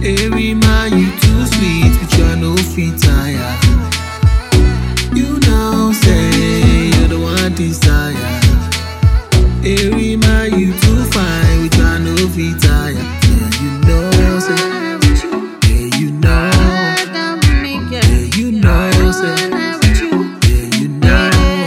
Every man, you too sweet, but you're no fit tire. You know, say you're the one desire. Every man, you too fine, but you're no fit tire. Yeah, you know, say. Yeah, you know. Yeah, you know, say. Yeah, you know.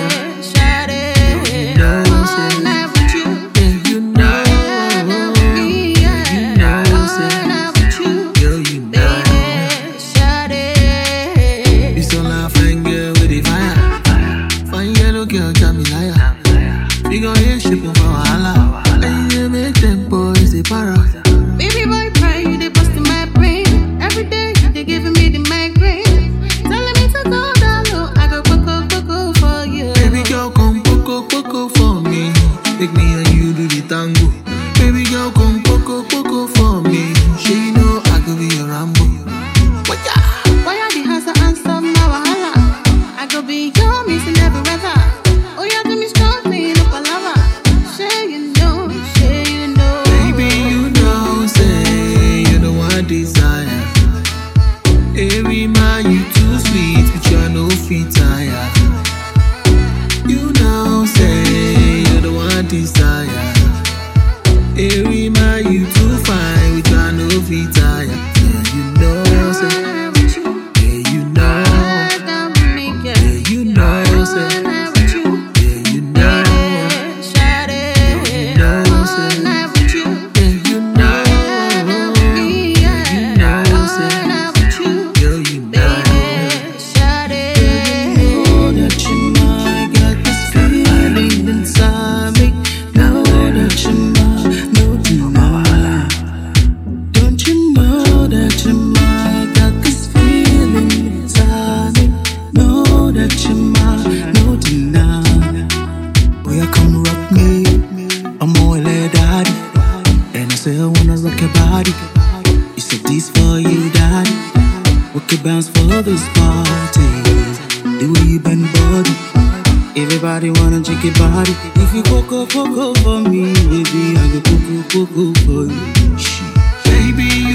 Girl, Jamilaya. We gon' hit shipping for Wahala. And you make them boys a para. Baby boy, pray you they busting my brain. Every day you they giving me the migraine. Telling me to go down low, I go coco for you. Baby girl, come coco for me. Take me and you do the tango. Baby girl, come coco for me. She know I could be a Rambo. Why are the hands answer my Wahala? I go be your missing every weather. Oh, you do me strongly, no palava. Say you know. Baby, you know, say you're the one desire. Every man, you too sweet, but you're no fit tire. You know, say you're the one desire. Every man, you too fine, but you're no fit tire. Yeah, you know, say. Yeah, you know. Yeah, you know, say. Come rock me, I'm all daddy. And I say I wanna rock your body. You said this for you, daddy. Rock your bounce for this party. The way you bend body, everybody wanna check your body. If you coco for me, baby, I go coco for you. Baby,